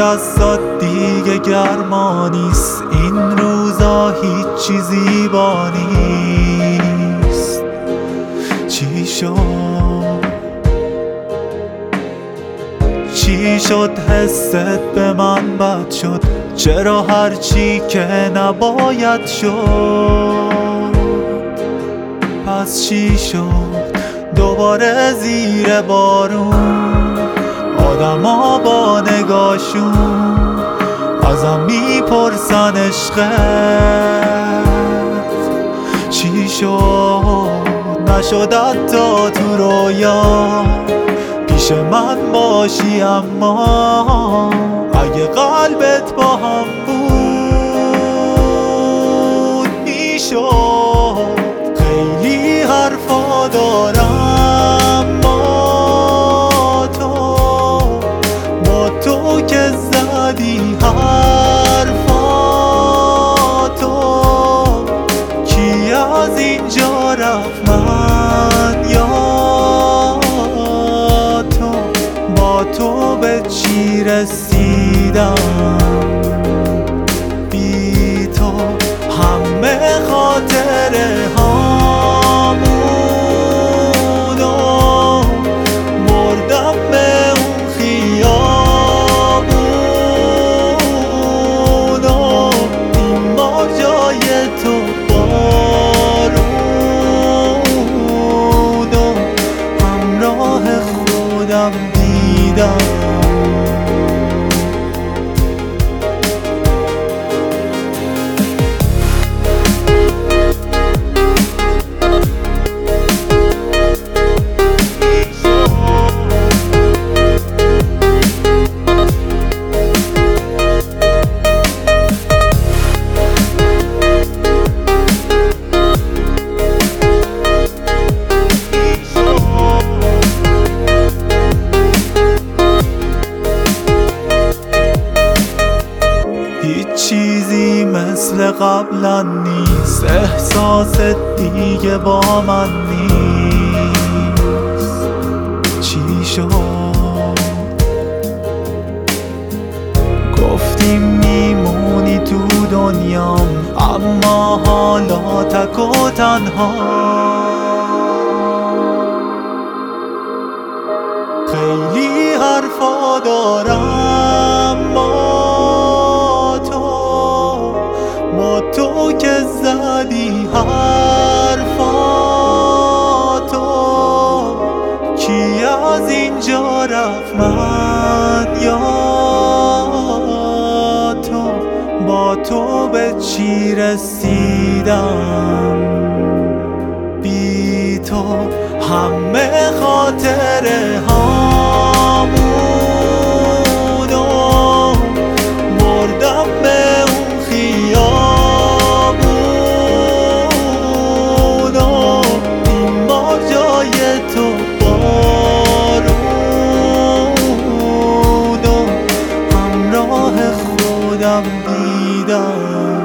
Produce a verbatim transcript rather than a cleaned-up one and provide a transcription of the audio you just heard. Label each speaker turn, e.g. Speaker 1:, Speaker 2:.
Speaker 1: دستات دیگه گرما نیست، این روزا هیچ چیزی با نیست. چی شد؟ چی شد حست به من بد شد؟ چرا هرچی که نباید شد؟ پس چی شد؟ دوباره زیر بارون آدم ها با نگاشون ازم میپرسن عشقت چی شد؟ نشد حتی تو رویا پیش من باشی، اما اگه قلبت با هم بود میشد. خیلی حرفا دارم با تو، با تو که زدی حرفاتو. کی از اینجا رفت من یا تو؟ با تو به چی رسیدم؟ بی تو همه خاطره هامونو بردم به اون خیابونو. این ما جای تو بارونو همراه خودم دیدم. هیچ چیزی مثل قبلا نیست، احساس دیگه با من نیست. چی شد؟ گفتیم میمونی تو دنیام، اما حالا تک و تنها. خیلی حرفا دارم با تو که زدی حرفاتو. کی از اینجا رفت من یا تو؟ با تو به چی رسیدم؟ بی تو همه خاطره هامونو بردم به اون خیابونو. این ما جای تو بارونو همراه خودم دیدم.